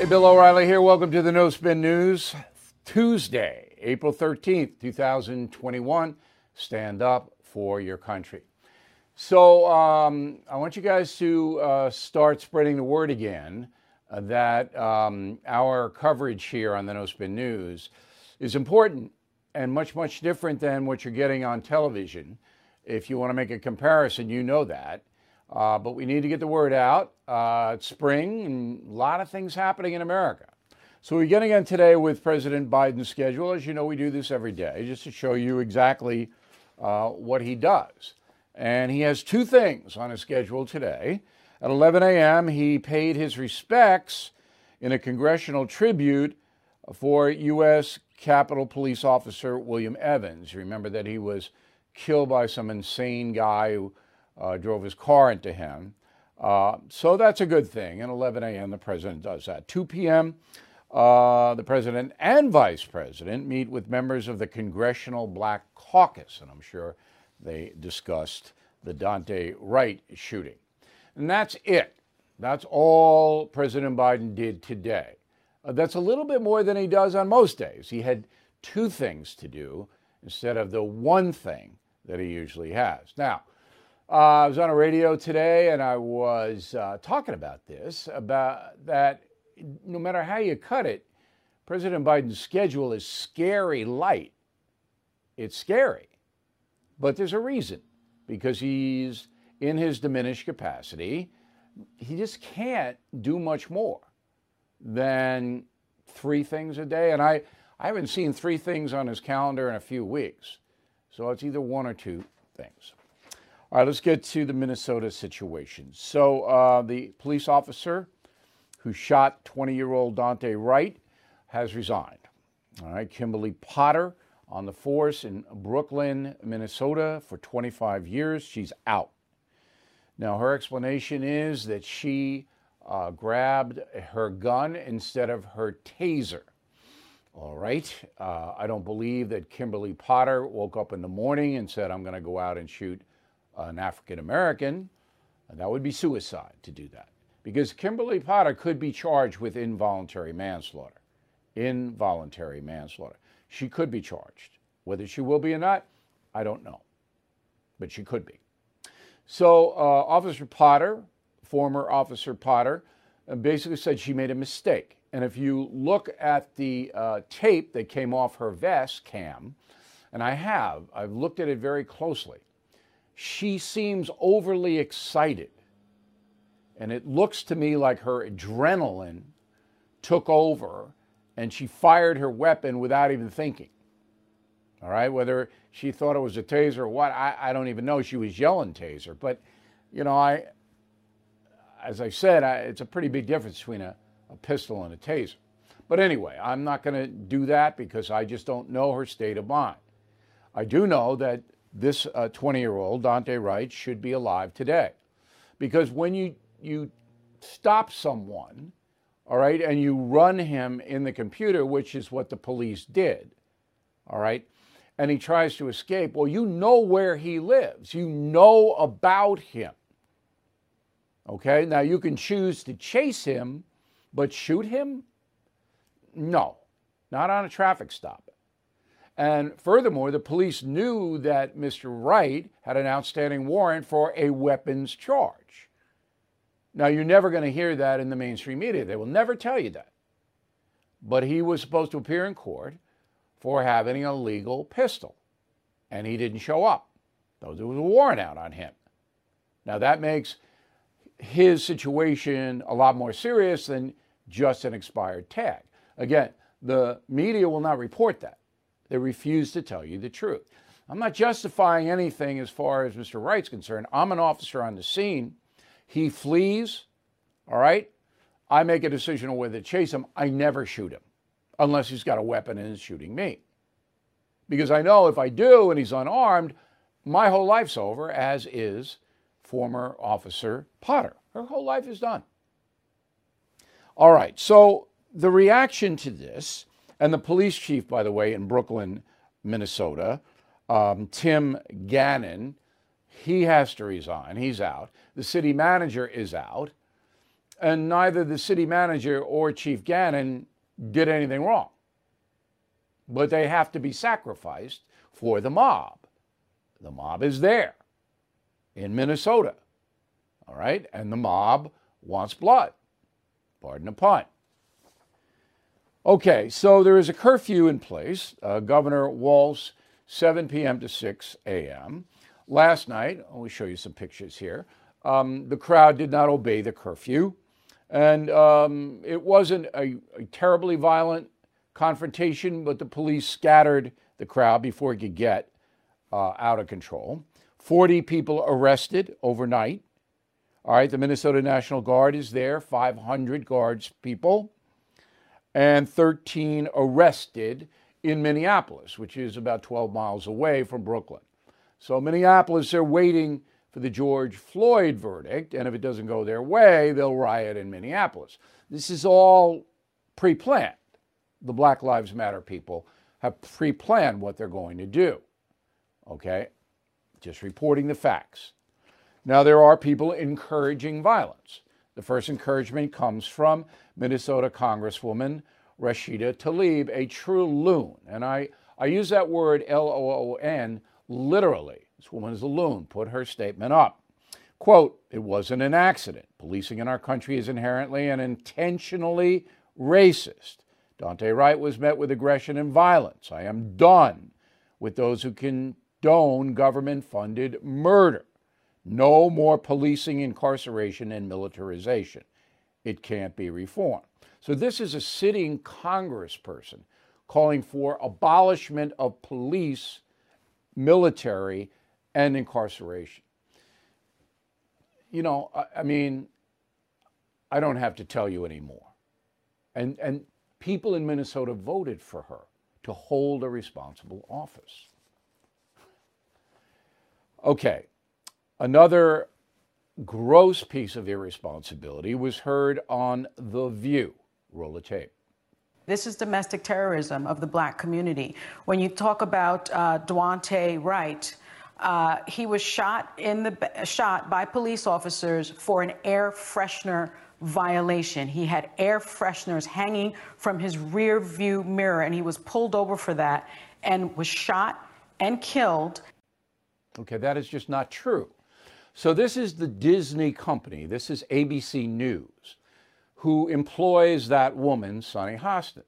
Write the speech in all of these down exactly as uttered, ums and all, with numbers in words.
Bill O'Reilly here. Welcome to the No Spin News. Tuesday, April thirteenth, two thousand twenty-one. Stand up for your country. So um, I want you guys to uh, start spreading the word again uh, that um, our coverage here on the No Spin News is important and much, much different than what you're getting on television. If you want to make a comparison, you know that. Uh, but we need to get the word out. Uh, it's spring and a lot of things happening in America. So we're getting on today with President Biden's schedule. As you know, we do this every day just to show you exactly uh, what he does. And he has two things on his schedule today. At eleven a.m., he paid his respects in a congressional tribute for U S Capitol Police Officer William Evans. Remember that he was killed by some insane guy who Uh, drove his car into him. Uh, so that's a good thing. At eleven a.m., the president does that. two p.m., uh, the president and vice president meet with members of the Congressional Black Caucus, and I'm sure they discussed the Daunte Wright shooting. And that's it. That's all President Biden did today. Uh, that's a little bit more than he does on most days. He had two things to do instead of the one thing that he usually has. Now, Uh, I was on a radio today and I was uh, talking about this, about that no matter how you cut it, President Biden's schedule is scary light. It's scary. But there's a reason, because he's in his diminished capacity. He just can't do much more than three things a day. And I, I haven't seen three things on his calendar in a few weeks. So it's either one or two things. All right, let's get to the Minnesota situation. So uh, the police officer who shot twenty-year-old Daunte Wright has resigned. All right, Kimberly Potter on the force in Brooklyn, Minnesota for twenty-five years. She's out. Now, her explanation is that she uh, grabbed her gun instead of her taser. All right, uh, I don't believe that Kimberly Potter woke up in the morning and said, I'm going to go out and shoot an African-American. That would be suicide to do that, because Kimberly Potter could be charged with involuntary manslaughter. Involuntary manslaughter. She could be charged. Whether she will be or not, I don't know, but she could be. So uh, Officer Potter, former Officer Potter, uh, basically said she made a mistake. And if you look at the uh, tape that came off her vest cam, and I have, I've looked at it very closely, she seems overly excited. And it looks to me like her adrenaline took over and she fired her weapon without even thinking. All right, whether she thought it was a taser or what, I, I don't even know. She was yelling taser. But, you know, I, as I said, I, it's a pretty big difference between a, a pistol and a taser. But anyway, I'm not going to do that because I just don't know her state of mind. I do know that this uh, twenty-year-old, Daunte Wright, should be alive today. Because when you, you stop someone, all right, and you run him in the computer, which is what the police did, all right, and he tries to escape, well, you know where he lives. You know about him. Okay, now you can choose to chase him, but shoot him? No, not on a traffic stop. And furthermore, the police knew that Mister Wright had an outstanding warrant for a weapons charge. Now, you're never going to hear that in the mainstream media. They will never tell you that. But he was supposed to appear in court for having a legal pistol, and he didn't show up. So there was a warrant out on him. Now, that makes his situation a lot more serious than just an expired tag. Again, the media will not report that. They refuse to tell you the truth. I'm not justifying anything as far as Mister Wright's concerned. I'm an officer on the scene. He flees, all right? I make a decision on whether to chase him. I never shoot him unless he's got a weapon and is shooting me. Because I know if I do and he's unarmed, my whole life's over, as is former Officer Potter. Her whole life is done. All right, so the reaction to this, and the police chief, by the way, in Brooklyn, Minnesota, um, Tim Gannon, he has to resign. He's out. The city manager is out. And neither the city manager or Chief Gannon did anything wrong. But they have to be sacrificed for the mob. The mob is there in Minnesota, all right? And the mob wants blood. Pardon the pun. Okay, so there is a curfew in place. Uh, Governor Walz, seven p.m. to six a.m. Last night, I'll show you some pictures here, um, the crowd did not obey the curfew. And um, it wasn't a, a terribly violent confrontation, but the police scattered the crowd before it could get uh, out of control. forty people arrested overnight. All right, the Minnesota National Guard is there, five hundred guards people, and thirteen arrested in Minneapolis, which is about twelve miles away from Brooklyn. So Minneapolis, they're waiting for the George Floyd verdict, and if it doesn't go their way, they'll riot in Minneapolis. This is all pre-planned. The Black Lives Matter people have pre-planned what they're going to do. Okay? Just reporting the facts. Now, there are people encouraging violence. The first encouragement comes from Minnesota Congresswoman Rashida Tlaib, a true loon. And I, I use that word L O O N literally. This woman is a loon. Put her statement up. Quote, "It wasn't an accident. Policing in our country is inherently and intentionally racist. Daunte Wright was met with aggression and violence. I am done with those who condone government-funded murder. No more policing, incarceration, and militarization. It can't be reformed." So this is a sitting congressperson calling for abolishment of police, military, and incarceration. You know, I, I mean, I don't have to tell you anymore. And, and people in Minnesota voted for her to hold a responsible office. Okay, another gross piece of irresponsibility was heard on The View. Roll the tape. This is domestic terrorism of the Black community. When you talk about uh, Daunte Wright, uh, he was shot in the shot by police officers for an air freshener violation. He had air fresheners hanging from his rear view mirror, and he was pulled over for that and was shot and killed. Okay, that is just not true. So this is the Disney company, this is A B C News, who employs that woman, Sunny Hostin.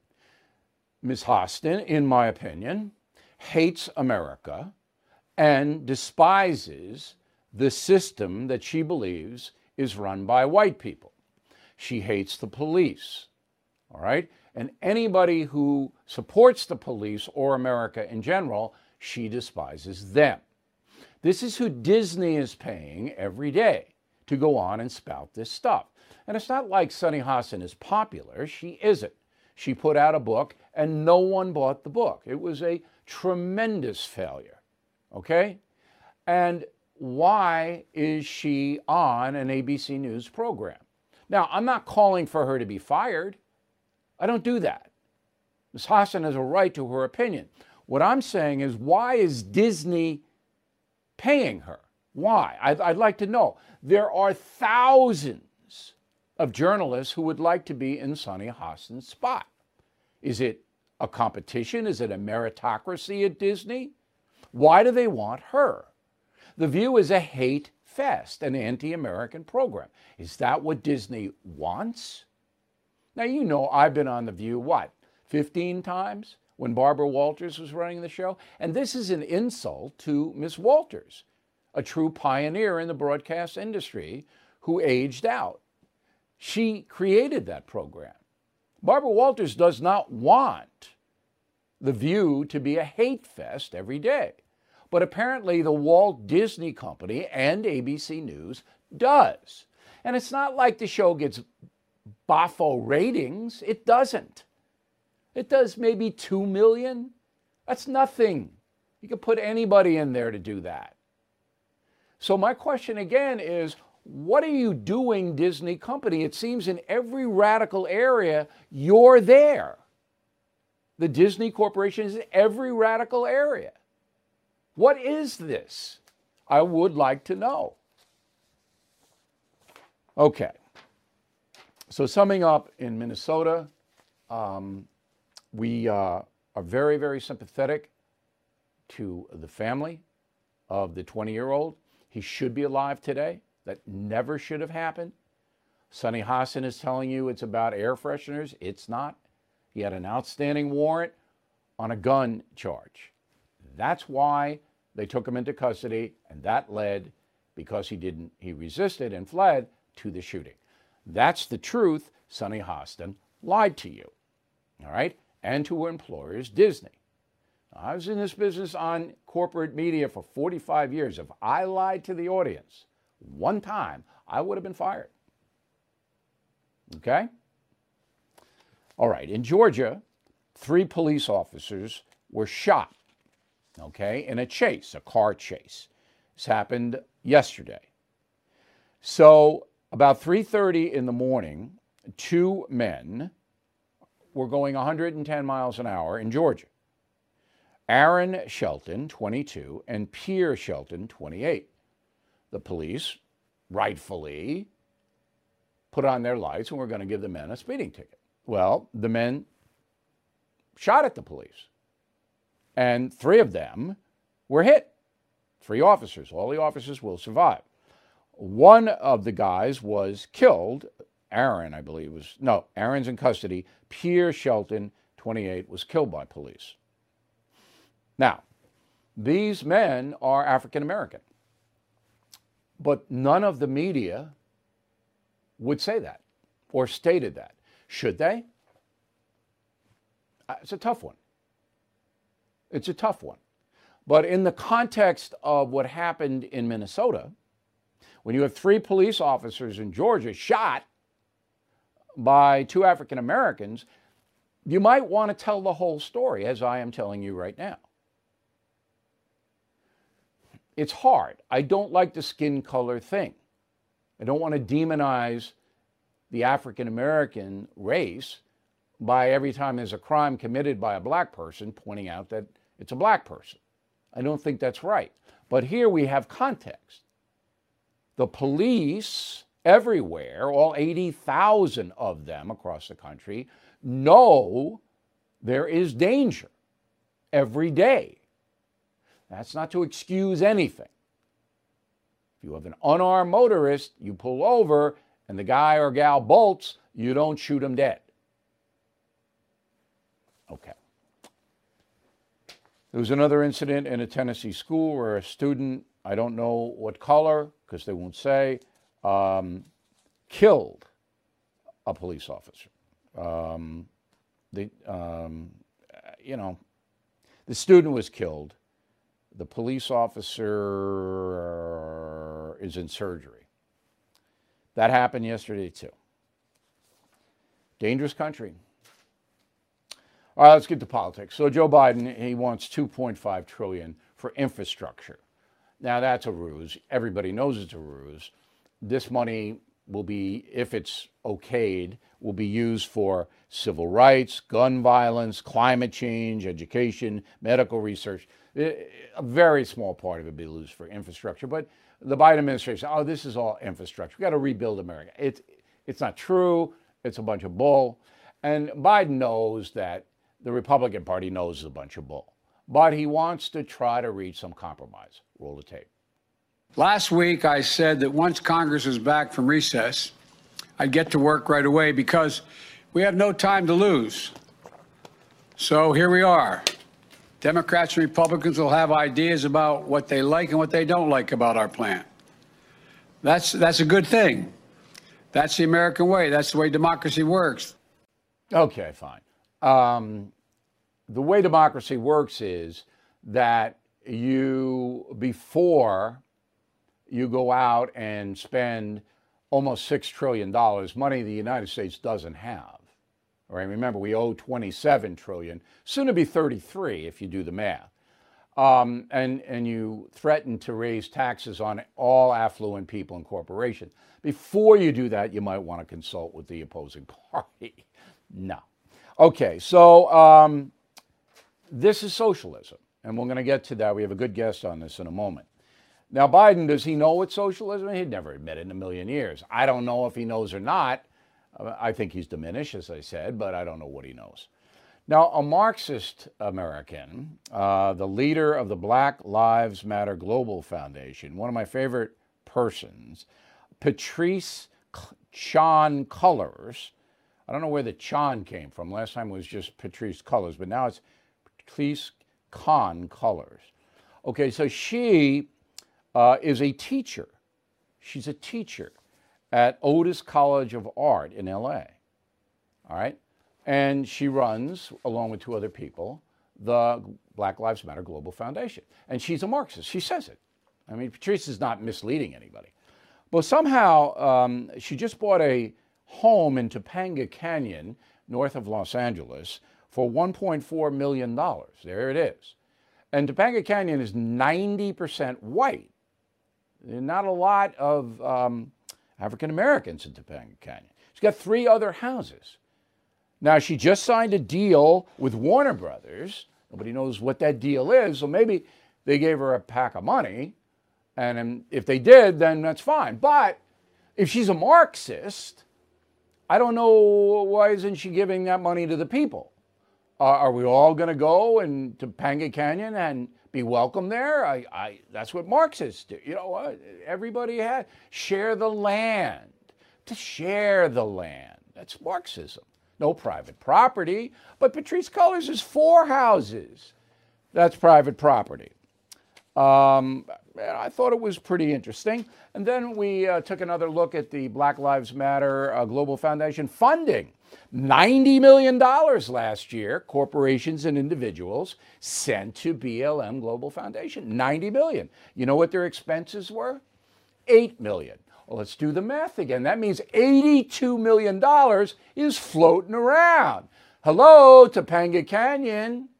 Miz Hostin, in my opinion, hates America and despises the system that she believes is run by white people. She hates the police, all right? And anybody who supports the police or America in general, she despises them. This is who Disney is paying every day to go on and spout this stuff. And it's not like Sunny Hostin is popular. She isn't. She put out a book and no one bought the book. It was a tremendous failure, okay? And why is she on an A B C News program? Now, I'm not calling for her to be fired. I don't do that. Miz Hostin has a right to her opinion. What I'm saying is, why is Disney paying her? Why? I'd, I'd like to know. There are thousands of journalists who would like to be in Sunny Hostin's spot. Is it a competition? Is it a meritocracy at Disney? Why do they want her? The View is a hate fest, an anti-American program. Is that what Disney wants? Now, you know I've been on The View, what, fifteen times when Barbara Walters was running the show? And this is an insult to Miss Walters, a true pioneer in the broadcast industry who aged out. She created that program. Barbara Walters does not want The View to be a hate fest every day. But apparently the Walt Disney Company and A B C News does. And it's not like the show gets boffo ratings. It doesn't. It does maybe two million. That's nothing. You can put anybody in there to do that. So my question again is, what are you doing, Disney Company? It seems in every radical area, you're there. The Disney Corporation is in every radical area. What is this? I would like to know. Okay. So summing up, in Minnesota, um, we uh, are very, very sympathetic to the family of the twenty-year-old. He should be alive today. That never should have happened. Sonny Hassan is telling you it's about air fresheners. It's not. He had an outstanding warrant on a gun charge. That's why they took him into custody, and that led, because he didn't, he resisted and fled, to the shooting. That's the truth. Sonny Hassan lied to you, all right, and to her employers, Disney. I was in this business on corporate media for forty-five years. If I lied to the audience one time, I would have been fired. Okay? All right. In Georgia, three police officers were shot, okay, in a chase, a car chase. This happened yesterday. So about three thirty in the morning, two men were going one hundred ten miles an hour in Georgia. Aaron Shelton, twenty-two, and Pierre Shelton, twenty-eight. The police, rightfully, put on their lights and were going to give the men a speeding ticket. Well, the men shot at the police, and three of them were hit. Three officers. All the officers will survive. One of the guys was killed. Aaron, I believe, was, no, Aaron's in custody. Pierre Shelton, twenty-eight, was killed by police. Now, these men are African American, but none of the media would say that or stated that. Should they? It's a tough one. It's a tough one. But in the context of what happened in Minnesota, when you have three police officers in Georgia shot by two African Americans, you might want to tell the whole story, as I am telling you right now. It's hard. I don't like the skin color thing. I don't want to demonize the African American race by every time there's a crime committed by a black person pointing out that it's a black person. I don't think that's right. But here we have context. The police everywhere, all eighty thousand of them across the country, know there is danger every day. That's not to excuse anything. If you have an unarmed motorist, you pull over, and the guy or gal bolts, you don't shoot him dead. Okay. There was another incident in a Tennessee school where a student, I don't know what color, because they won't say, um, killed a police officer. Um, the, um, you know, the student was killed. The police officer is in surgery. That happened yesterday, too. Dangerous country. All right, let's get to politics. So Joe Biden, he wants two point five trillion dollars for infrastructure. Now, that's a ruse. Everybody knows it's a ruse. This money will be, if it's okayed, will be used for civil rights, gun violence, climate change, education, medical research. A very small part of it will be used for infrastructure. But the Biden administration, oh, this is all infrastructure. We've got to rebuild America. It's, it's not true. It's a bunch of bull. And Biden knows that the Republican Party knows it's a bunch of bull. But he wants to try to reach some compromise. Roll the tape. Last week, I said that once Congress is back from recess, I'd get to work right away because we have no time to lose. So here we are. Democrats and Republicans will have ideas about what they like and what they don't like about our plan. That's, that's a good thing. That's the American way. That's the way democracy works. Okay, fine. Um, the way democracy works is that you, before you go out and spend almost six trillion dollars, money the United States doesn't have. All right, remember, we owe twenty-seven trillion dollars, soon to be thirty-three if you do the math. Um, and, and you threaten to raise taxes on all affluent people and corporations. Before you do that, you might want to consult with the opposing party. No. Okay, so um, this is socialism, and we're going to get to that. We have a good guest on this in a moment. Now, Biden, does he know what socialism is? He'd never admit it in a million years. I don't know if he knows or not. Uh, I think he's diminished, as I said, but I don't know what he knows. Now, a Marxist American, uh, the leader of the Black Lives Matter Global Foundation, one of my favorite persons, Patrisse Chon Cullors. I don't know where the Chon came from. Last time it was just Patrisse Cullors, but now it's Patrisse Chon Cullors. Okay, so she uh, is a teacher. She's a teacher at Otis College of Art in L A. All right? And she runs, along with two other people, the Black Lives Matter Global Foundation. And she's a Marxist. She says it. I mean, Patrisse is not misleading anybody. But somehow, um, she just bought a home in Topanga Canyon, north of Los Angeles, for one point four million dollars. There it is. And Topanga Canyon is ninety percent white. There are not a lot of um, African Americans in Topanga Canyon. She's got three other houses. Now, she just signed a deal with Warner Brothers. Nobody knows what that deal is, so maybe they gave her a pack of money. And if they did, then that's fine. But if she's a Marxist, I don't know, why isn't she giving that money to the people? Uh, are we all going to go and to Topanga Canyon and be welcome there? I, I, that's what Marxists do. You know what? Everybody has share the land. To share the land. That's Marxism. No private property. But Patrisse Cullors is four houses. That's private property. Um, I thought it was pretty interesting. And then we uh, took another look at the Black Lives Matter uh, Global Foundation funding. ninety million dollars last year, corporations and individuals sent to B L M Global Foundation. ninety million dollars. You know what their expenses were? eight million dollars. Well, let's do the math again. That means eighty-two million dollars is floating around. Hello, Topanga Canyon.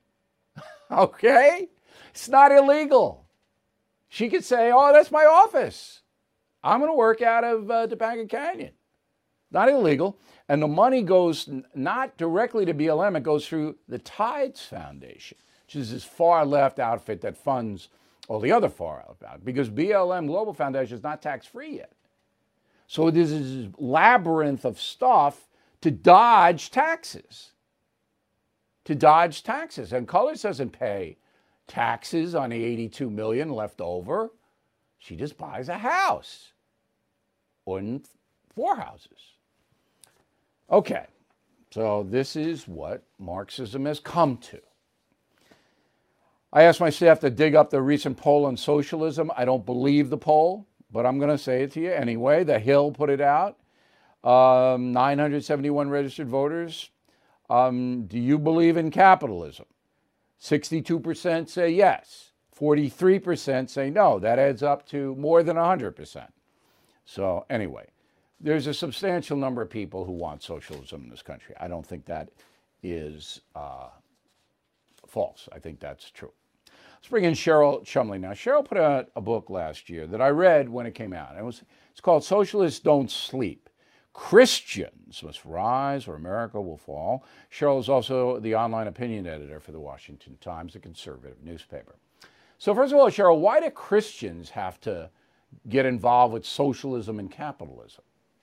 Okay? It's not illegal. She could say, oh, that's my office. I'm going to work out of uh, Topanga Canyon. Not illegal. And the money goes n- not directly to B L M. It goes through the Tides Foundation, which is this far-left outfit that funds all the other far-left outfits, because B L M Global Foundation is not tax-free yet. So there's this labyrinth of stuff to dodge taxes. To dodge taxes. And Cullors doesn't pay taxes on the eighty-two million dollars left over. She just buys a house or four houses. Okay, so this is what Marxism has come to. I asked my staff to dig up the recent poll on socialism. I don't believe the poll, but I'm going to say it to you anyway. The Hill put it out. Um, nine hundred seventy-one registered voters. Um, do you believe in capitalism? sixty-two percent say yes. forty-three percent say no. That adds up to more than one hundred percent. So anyway, there's a substantial number of people who want socialism in this country. I don't think that is uh, false. I think that's true. Let's bring in Cheryl Chumley now. Cheryl put out a book last year that I read when it came out. It was, it's called Socialists Don't Sleep. Christians must rise or America will fall. Cheryl is also the online opinion editor for the Washington Times, a conservative newspaper. So first of all, Cheryl, why do Christians have to get involved with socialism and capitalism?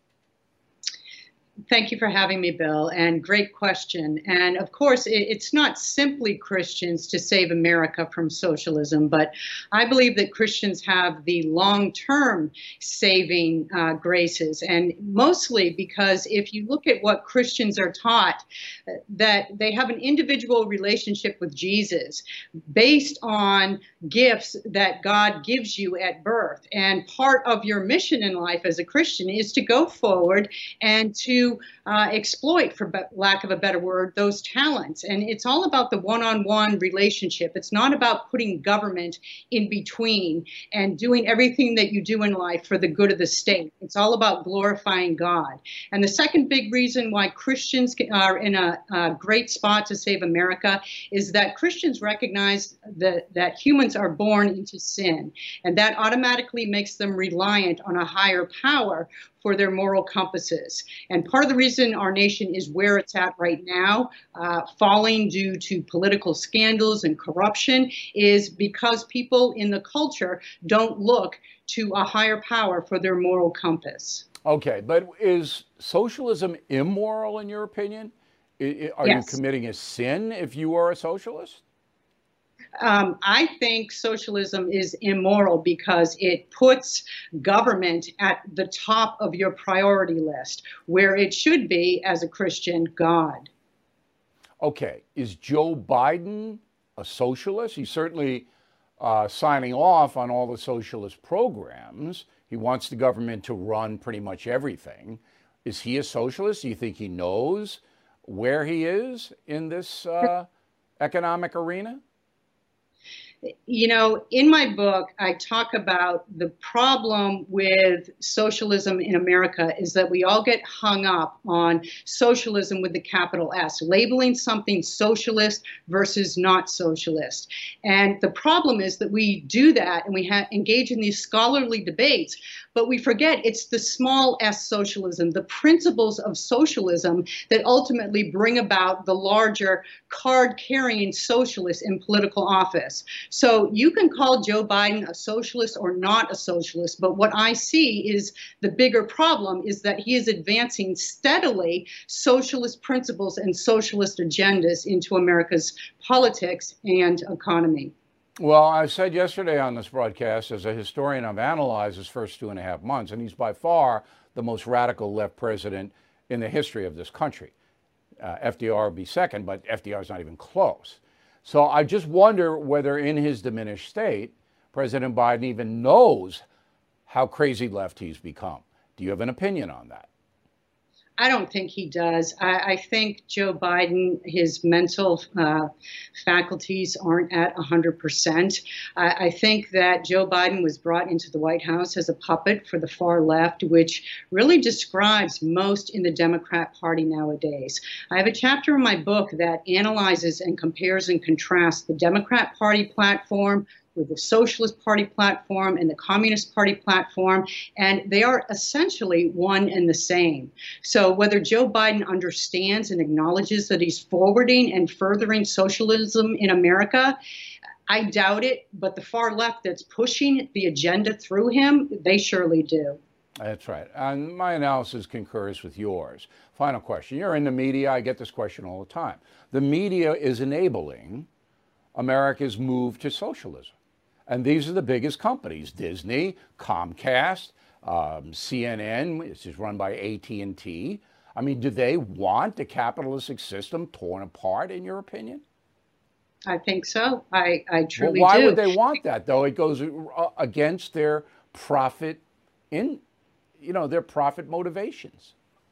Thank you for having me, Bill, and great question. And of course, it's not simply Christians to save America from socialism, but I believe that Christians have the long-term saving uh, graces, and mostly because if you look at what Christians are taught, that they have an individual relationship with Jesus based on gifts that God gives you at birth. And part of your mission in life as a Christian is to go forward and to Uh, exploit, for lack of a better word, those talents. And it's all about the one-on-one relationship. It's not about putting government in between and doing everything that you do in life for the good of the state. It's all about glorifying God. And the second big reason why Christians are in a, a great spot to save America is that Christians recognize that, that humans are born into sin, and that automatically makes them reliant on a higher power for their moral compasses. And part of the reason our nation is where it's at right now, uh, falling due to political scandals and corruption, is because people in the culture don't look to a higher power for their moral compass. Okay, but is socialism immoral in your opinion? I- I- Are you Yes. committing a sin if you are a socialist? Um, I think socialism is immoral because it puts government at the top of your priority list, where it should be, as a Christian, God. Okay, is Joe Biden a socialist? He's certainly uh, signing off on all the socialist programs. He wants the government to run pretty much everything. Is he a socialist? Do you think he knows where he is in this uh, economic arena? You know, in my book, I talk about the problem with socialism in America is that we all get hung up on socialism with the capital S, labeling something socialist versus not socialist. And the problem is that we do that and we ha- engage in these scholarly debates, but we forget it's the small s socialism, the principles of socialism that ultimately bring about the larger card-carrying socialists in political office. So you can call Joe Biden a socialist or not a socialist, but what I see is the bigger problem is that he is advancing steadily socialist principles and socialist agendas into America's politics and economy. Well, I said yesterday on this broadcast, as a historian, I've analyzed his first two and a half months, and he's by far the most radical left president in the history of this country. Uh, F D R would be second, but F D R is not even close. So I just wonder whether in his diminished state, President Biden even knows how crazy left he's become. Do you have an opinion on that? I don't think he does. I, I think Joe Biden, his mental uh, faculties aren't at one hundred percent. I, I think that Joe Biden was brought into the White House as a puppet for the far left, which really describes most in the Democrat Party nowadays. I have a chapter in my book that analyzes and compares and contrasts the Democrat Party platform with the Socialist Party platform and the Communist Party platform, and they are essentially one and the same. So whether Joe Biden understands and acknowledges that he's forwarding and furthering socialism in America, I doubt it, but the far left that's pushing the agenda through him, they surely do. That's right. And my analysis concurs with yours. Final question. You're in the media. I get this question all the time. The media is enabling America's move to socialism. And these are the biggest companies: Disney, Comcast, um, C N N, which is run by A T and T. I mean, do they want the capitalistic system torn apart, in your opinion? I think so. I, I truly well, why do. would they want that, though? It goes against their profit in, you know, their profit motivations.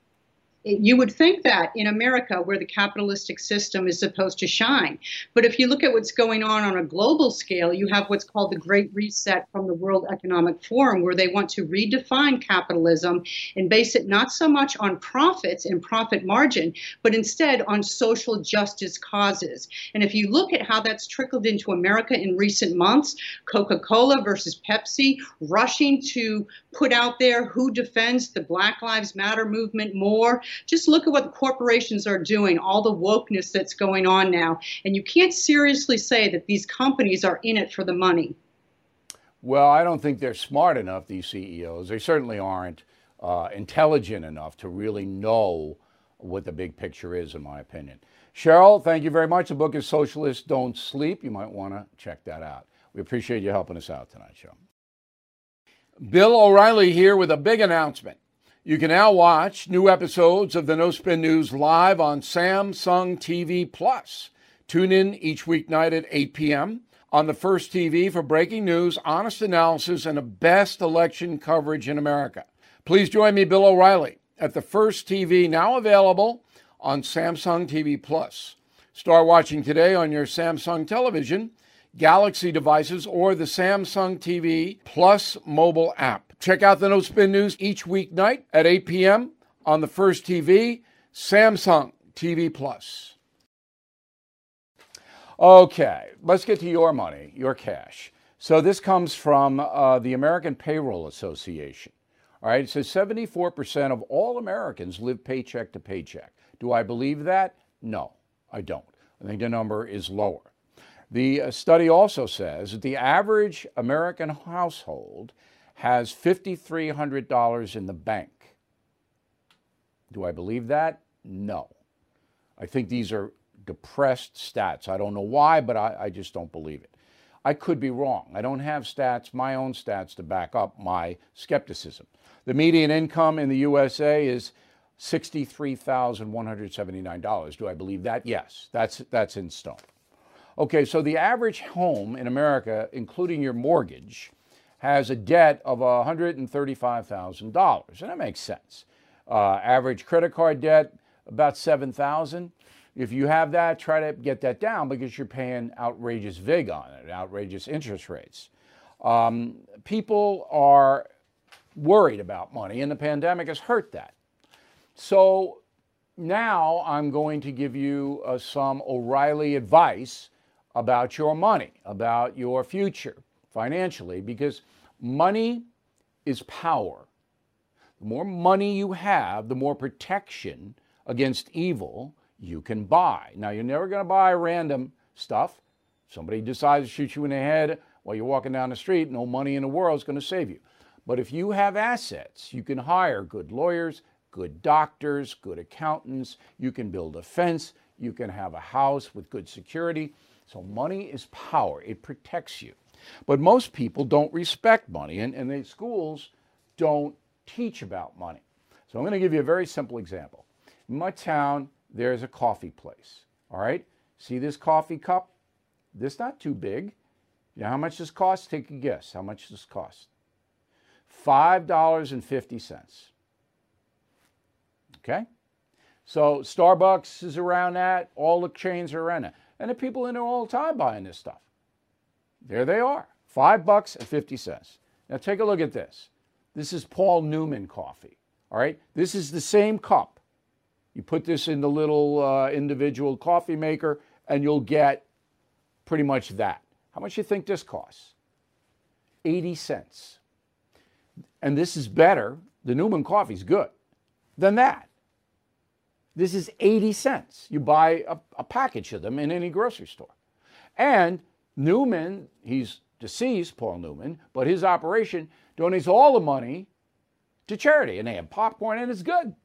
You would think that in America, where the capitalistic system is supposed to shine. But if you look at what's going on on a global scale, you have what's called the Great Reset from the World Economic Forum, where they want to redefine capitalism and base it not so much on profits and profit margin, but instead on social justice causes. And if you look at how that's trickled into America in recent months, Coca-Cola versus Pepsi rushing to put out there who defends the Black Lives Matter movement more. Just look at what the corporations are doing, all the wokeness that's going on now. And you can't seriously say that these companies are in it for the money. Well, I don't think they're smart enough, these C E Os. They certainly aren't uh, intelligent enough to really know what the big picture is, in my opinion. Cheryl, thank you very much. The book is Socialists Don't Sleep. You might want to check that out. We appreciate you helping us out tonight, Cheryl. Bill O'Reilly here with a big announcement. You can now watch new episodes of the No Spin News live on Samsung T V Plus. Tune in each weeknight at eight p.m. on the First T V for breaking news, honest analysis, and the best election coverage in America. Please join me, Bill O'Reilly, at the First T V, now available on Samsung T V Plus. Start watching today on your Samsung television, Galaxy devices, or the Samsung T V Plus mobile app. Check out the No Spin News each weeknight at eight p.m. on the First T V, Samsung T V Plus. Okay, let's get to your money, your cash. So this comes from uh, the American Payroll Association. All right, it says seventy-four percent of all Americans live paycheck to paycheck. Do I believe that? No, I don't. I think the number is lower. The study also says that the average American household has five thousand three hundred dollars in the bank. Do I believe that? No. I think these are depressed stats. I don't know why, but I, I just don't believe it. I could be wrong. I don't have stats, my own stats, to back up my skepticism. The median income in the U S A is sixty-three thousand one hundred seventy-nine dollars. Do I believe that? Yes, that's, that's in stone. Okay, so the average home in America, including your mortgage, has a debt of one hundred thirty-five thousand dollars, and that makes sense. Uh, average credit card debt, about seven thousand dollars. If you have that, try to get that down because you're paying outrageous vig on it, outrageous interest rates. Um, people are worried about money, and the pandemic has hurt that. So now I'm going to give you uh, some O'Reilly advice about your money, about your future financially, because money is power. The more money you have, the more protection against evil you can buy. Now, you're never going to buy random stuff. Somebody decides to shoot you in the head while you're walking down the street, no money in the world is going to save you. But if you have assets, you can hire good lawyers, good doctors, good accountants. You can build a fence. You can have a house with good security. So money is power. It protects you. But most people don't respect money, and, and the schools don't teach about money. So I'm going to give you a very simple example. In my town, there's a coffee place, all right? See this coffee cup? This not too big. You know how much this costs? Take a guess. How much this costs? five dollars and fifty cents. Okay? So Starbucks is around that. All the chains are around that. And the people in there all the time buying this stuff. There they are. Five bucks and fifty cents. Now take a look at this. This is Paul Newman coffee, all right? This is the same cup. You put this in the little uh, individual coffee maker, and you'll get pretty much that. How much do you think this costs? eighty cents. And this is better, the Newman coffee is good, than that. This is eighty cents. You buy a, a package of them in any grocery store. And Newman, he's deceased, Paul Newman, but his operation donates all the money to charity, and they have popcorn, and it's good.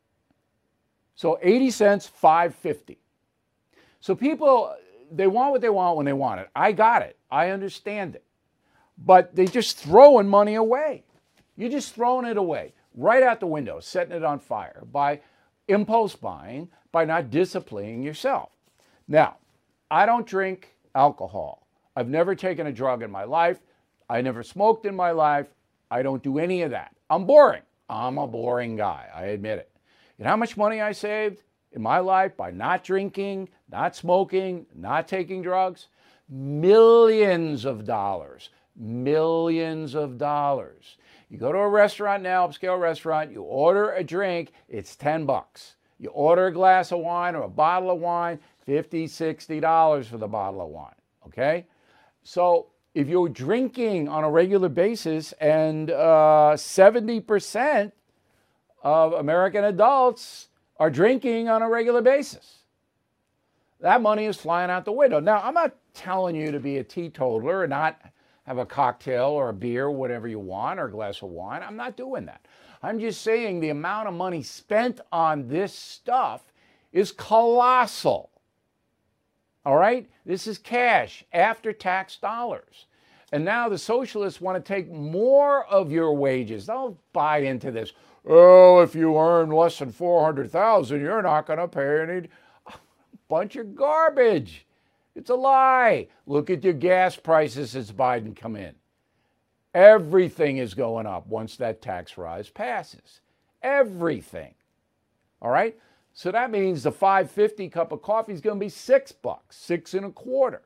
So eighty cents, five fifty. So people, they want what they want when they want it. I got it. I understand it. But they're just throwing money away. You're just throwing it away, right out the window, setting it on fire by impulse buying, by not disciplining yourself. Now, I don't drink alcohol. I've never taken a drug in my life. I never smoked in my life. I don't do any of that. I'm boring. I'm a boring guy. I admit it. You know how much money I saved in my life by not drinking, not smoking, not taking drugs? Millions of dollars. Millions of dollars. You go to a restaurant now, upscale restaurant, you order a drink, it's ten bucks. You order a glass of wine or a bottle of wine, fifty, sixty dollars for the bottle of wine, okay? So if you're drinking on a regular basis, and uh, seventy percent of American adults are drinking on a regular basis, that money is flying out the window. Now, I'm not telling you to be a teetotaler and not have a cocktail or a beer, whatever you want, or a glass of wine. I'm not doing that. I'm just saying the amount of money spent on this stuff is colossal. All right? This is cash, after-tax dollars. And now the socialists want to take more of your wages. They'll buy into this. Oh, if you earn less than four hundred thousand dollars, you're not going to pay any. Bunch of garbage. It's a lie. Look at your gas prices since Biden come in. Everything is going up once that tax rise passes. Everything. All right? So that means the five fifty cup of coffee is going to be six bucks, six and a quarter.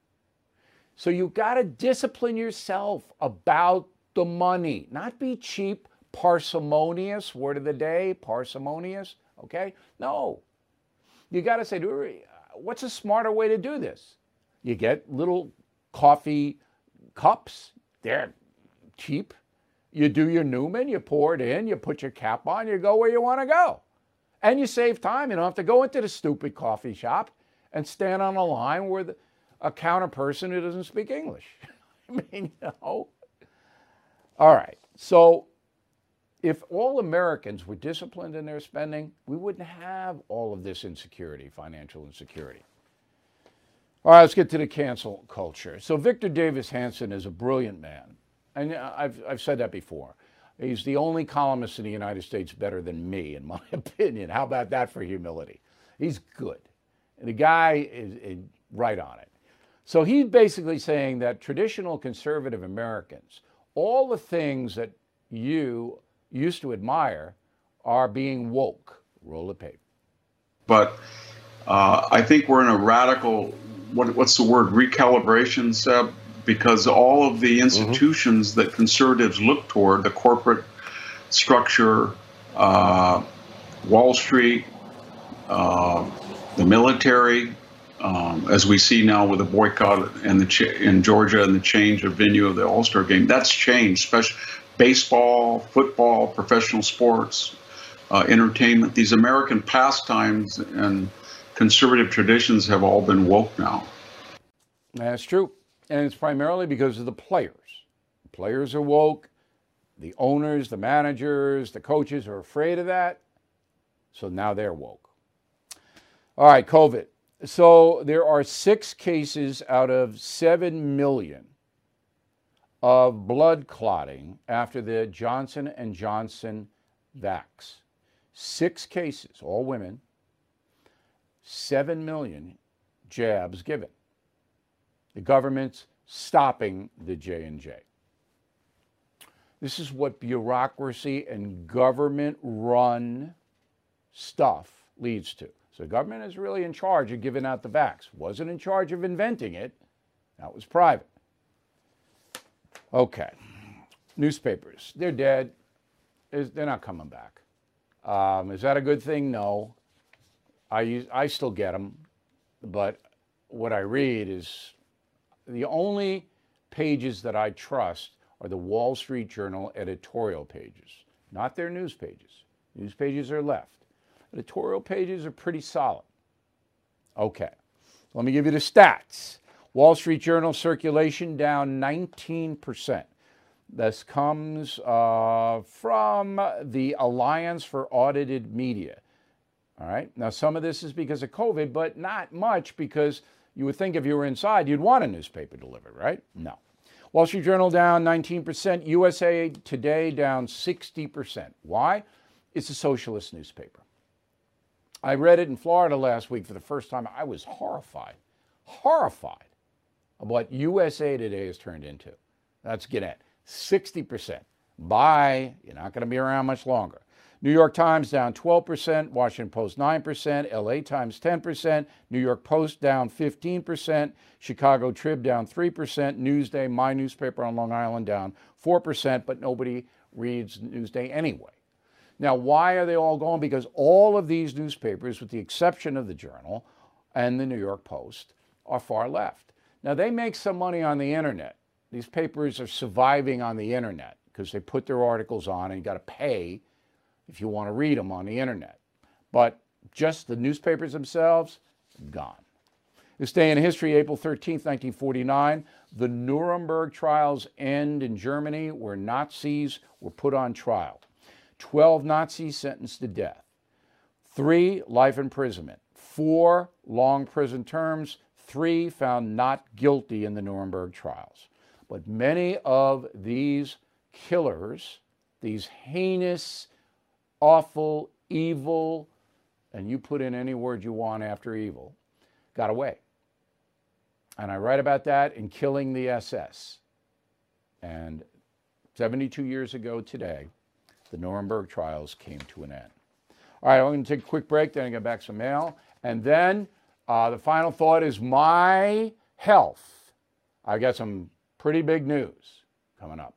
So you've got to discipline yourself about the money, not be cheap, parsimonious, word of the day, parsimonious, okay? No. You got to say, what's a smarter way to do this? You get little coffee cups. They're cheap. You do your Newman, you pour it in, you put your cap on, you go where you want to go. And you save time. You don't have to go into the stupid coffee shop and stand on a line with a counter person who doesn't speak English. I mean, you know. All right. So if all Americans were disciplined in their spending, we wouldn't have all of this insecurity, financial insecurity. All right, let's get to the cancel culture. So Victor Davis Hanson is a brilliant man. And I've, I've said that before. He's the only columnist in the United States better than me, in my opinion. How about that for humility? He's good. And the guy is, is right on it. So he's basically saying that traditional conservative Americans, all the things that you used to admire are being woke. Roll of paper. But uh, I think we're in a radical, what, what's the word, recalibration, Seb? Because all of the institutions mm-hmm. that conservatives look toward, the corporate structure, uh, Wall Street, uh, the military, um, as we see now with the boycott and the ch- in Georgia and the change of venue of the All-Star game, that's changed. Especially baseball, football, professional sports, uh, entertainment. These American pastimes and conservative traditions have all been woke now. That's true. And it's primarily because of the players. The players are woke. The owners, the managers, the coaches are afraid of that. So now they're woke. All right, COVID. So there are six cases out of seven million of blood clotting after the Johnson and Johnson vax. Six cases, all women, seven million jabs given. The government's stopping the J and J. This is what bureaucracy and government-run stuff leads to. So government is really in charge of giving out the vax. Wasn't in charge of inventing it. That was private. Okay. Newspapers. They're dead. They're not coming back. Um, is that a good thing? No. I use, I still get them. But what I read is the only pages that I trust are the Wall Street Journal editorial pages, not their news pages. News pages are left. Editorial pages are pretty solid. Okay, let me give you the stats. Wall Street Journal circulation down nineteen percent. This comes uh, from the Alliance for Audited Media. All right, now some of this is because of COVID, but not much, because you would think if you were inside, you'd want a newspaper delivered, right? No. Wall Street Journal down nineteen percent. U S A Today down sixty percent. Why? It's a socialist newspaper. I read it in Florida last week for the first time. I was horrified, horrified of what U S A Today has turned into. Let's get at sixty percent. Bye. You're not going to be around much longer. New York Times down twelve percent, Washington Post nine percent, L A Times ten percent, New York Post down fifteen percent, Chicago Trib down three percent, Newsday, my newspaper on Long Island, down four percent, but nobody reads Newsday anyway. Now, why are they all going? Because all of these newspapers, with the exception of the Journal and the New York Post, are far left. Now, they make some money on the internet. These papers are surviving on the internet because they put their articles on and you got to pay if you want to read them on the internet. But just the newspapers themselves, gone. This day in history, April thirteenth, nineteen forty-nine, the Nuremberg trials end in Germany, where Nazis were put on trial. twelve Nazis sentenced to death. Three, life imprisonment. Four, long prison terms. Three, found not guilty in the Nuremberg trials. But many of these killers, these heinous, awful, evil, and you put in any word you want after evil, got away. And I write about that in Killing the S S. And seventy-two years ago today, the Nuremberg trials came to an end. All right, I'm going to take a quick break, then I get back some mail. And then uh, the final thought is my health. I've got some pretty big news coming up.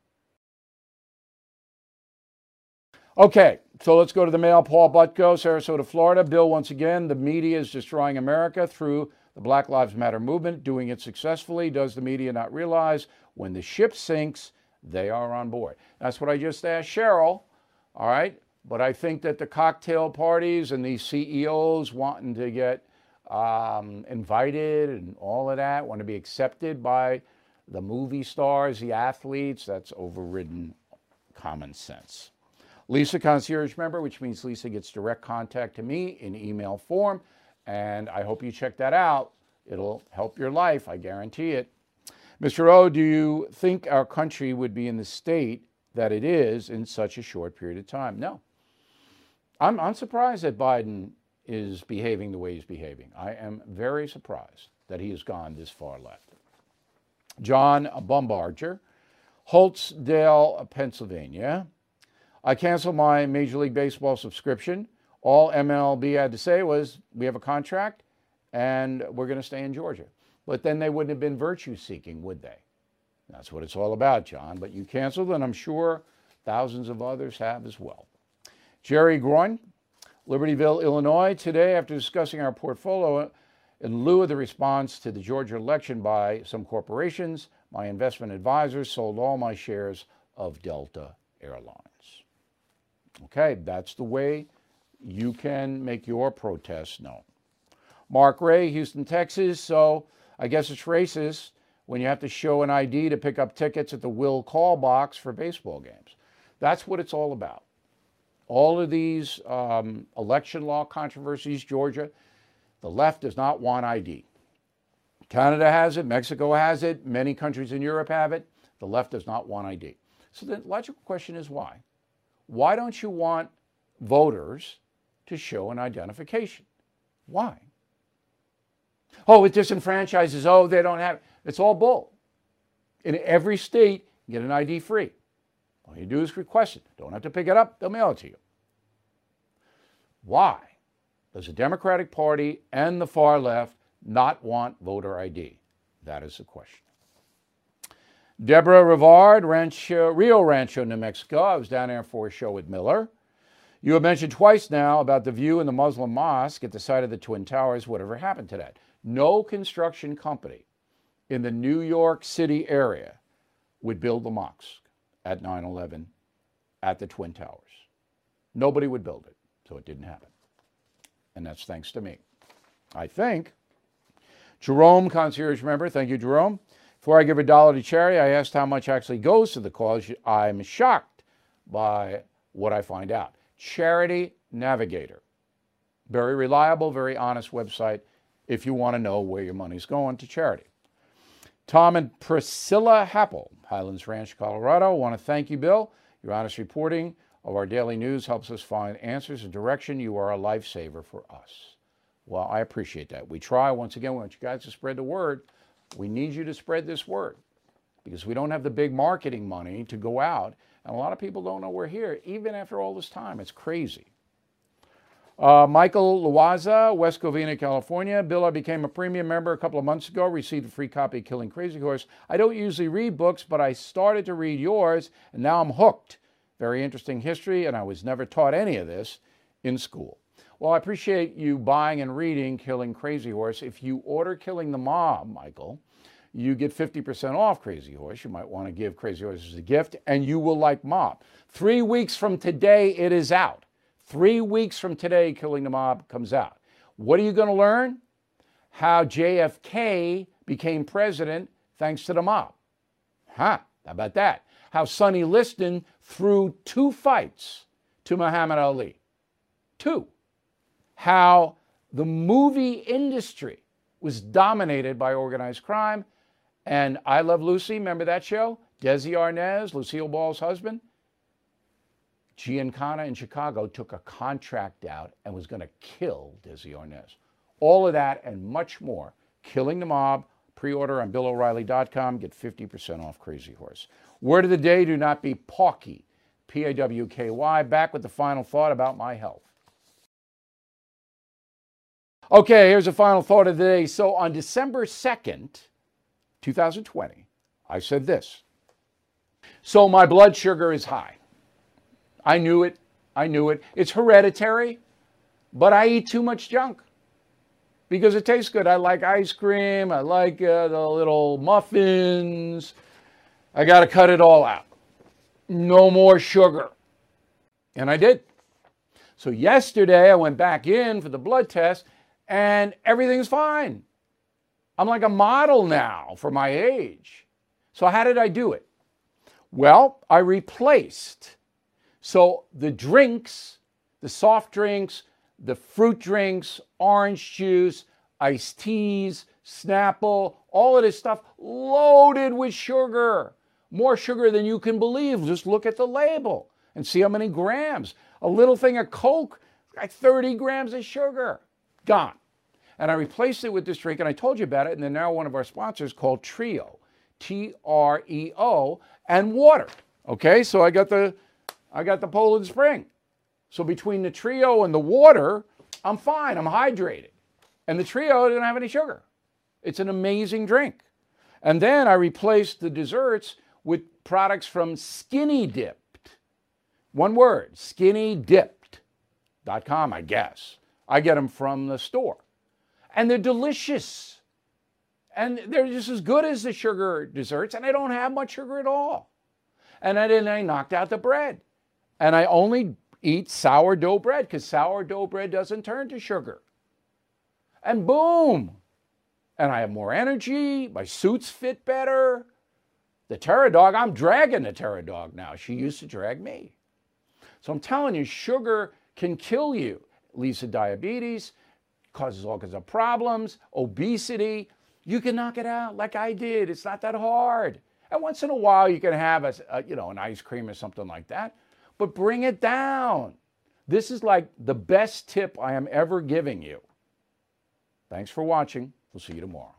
Okay, so let's go to the mail. Paul Butko, Sarasota, Florida. Bill, once again, the media is destroying America through the Black Lives Matter movement, doing it successfully. Does the media not realize when the ship sinks, they are on board? That's what I just asked Cheryl, all right? But I think that the cocktail parties and these C E Os wanting to get um, invited and all of that, want to be accepted by the movie stars, the athletes, that's overridden common sense. Lisa Concierge member, which means Lisa gets direct contact to me in email form. And I hope you check that out. It'll help your life, I guarantee it. Mister O, do you think our country would be in the state that it is in such a short period of time? No. I'm, I'm surprised that Biden is behaving the way he's behaving. I am very surprised that he has gone this far left. John Bombarger, Holtsdale, Pennsylvania. I canceled my Major League Baseball subscription. All M L B had to say was, we have a contract and we're going to stay in Georgia. But then they wouldn't have been virtue-seeking, would they? That's what it's all about, John. But you canceled, and I'm sure thousands of others have as well. Jerry Groin, Libertyville, Illinois. Today, after discussing our portfolio, in lieu of the response to the Georgia election by some corporations, my investment advisors sold all my shares of Delta Airlines. Okay, that's the way you can make your protests known. Mark Ray, Houston, Texas. So I guess it's racist when you have to show an I D to pick up tickets at the will call box for baseball games. That's what it's all about. All of these um, election law controversies, Georgia, the left does not want I D. Canada has it, Mexico has it, many countries in Europe have it. The left does not want I D. So the logical question is why? Why don't you want voters to show an identification? Why? Oh, it disenfranchises. Oh, they don't have. It's all bull. In every state, you get an I D free. All you do is request it. Don't have to pick it up. They'll mail it to you. Why does the Democratic Party and the far left not want voter I D? That is the question. Deborah Rivard, Rancho, Rio Rancho, New Mexico. I was down there for a show with Miller. You have mentioned twice now about the view in the Muslim mosque at the site of the Twin Towers. Whatever happened to that? No construction company in the New York City area would build the mosque at nine eleven at the Twin Towers. Nobody would build it, so it didn't happen. And that's thanks to me. I think. Jerome, concierge member, thank you, Jerome. Before I give a dollar to charity, I asked how much actually goes to the cause. I'm shocked by what I find out. Charity Navigator. Very reliable, very honest website if you want to know where your money's going to charity. Tom and Priscilla Happel, Highlands Ranch, Colorado. I want to thank you, Bill. Your honest reporting of our daily news helps us find answers and direction. You are a lifesaver for us. Well, I appreciate that. We try, once again, we want you guys to spread the word. We need you to spread this word because we don't have the big marketing money to go out. And a lot of people don't know we're here, even after all this time. It's crazy. Uh, Michael Luaza, West Covina, California. Bill, I became a premium member a couple of months ago, received a free copy of Killing Crazy Horse. I don't usually read books, but I started to read yours, and now I'm hooked. Very interesting history, and I was never taught any of this in school. Well, I appreciate you buying and reading Killing Crazy Horse. If you order Killing the Mob, Michael, you get fifty percent off Crazy Horse. You might want to give Crazy Horse as a gift, and you will like Mob. Three weeks from today, it is out. Three weeks from today, Killing the Mob comes out. What are you going to learn? How J F K became president thanks to the mob. Huh, how about that? How Sonny Liston threw two fights to Muhammad Ali. Two. How the movie industry was dominated by organized crime. And I Love Lucy, remember that show? Desi Arnaz, Lucille Ball's husband. Giancana in Chicago took a contract out and was going to kill Desi Arnaz. All of that and much more. Killing the Mob. Pre-order on Bill O'Reilly dot com. Get fifty percent off Crazy Horse. Word of the day, do not be pawky. P A W K Y. Back with the final thought about my health. Okay, here's a final thought of the day. So on December second, two thousand twenty, I said this. So my blood sugar is high. I knew it. I knew it. It's hereditary, but I eat too much junk because it tastes good. I like ice cream. I like uh, the little muffins. I got to cut it all out. No more sugar. And I did. So yesterday I went back in for the blood test and everything's fine. I'm like a model now for my age. So how did I do it? Well, I replaced So the drinks, the soft drinks, the fruit drinks, orange juice, iced teas, Snapple, all of this stuff loaded with sugar. More sugar than you can believe. Just look at the label and see how many grams. A little thing of Coke, like thirty grams of sugar. Gone. And I replaced it with this drink, and I told you about it, and they're now one of our sponsors called Trio. T R E O, and water. Okay, so I got the I got the Poland Spring. So between the Trio and the water, I'm fine. I'm hydrated. And the Trio doesn't have any sugar. It's an amazing drink. And then I replaced the desserts with products from Skinny Dipped. One word, skinny dipped dot com, I guess. I get them from the store. And they're delicious. And they're just as good as the sugar desserts, and they don't have much sugar at all. And then I knocked out the bread. And I only eat sourdough bread because sourdough bread doesn't turn to sugar. And boom! And I have more energy. My suits fit better. The Terra Dog, I'm dragging the Terra Dog now. She used to drag me. So I'm telling you, sugar can kill you. It leads to diabetes, causes all kinds of problems, obesity. You can knock it out like I did. It's not that hard. And once in a while, you can have a, a, you know, an ice cream or something like that. But bring it down. This is like the best tip I am ever giving you. Thanks for watching. We'll see you tomorrow.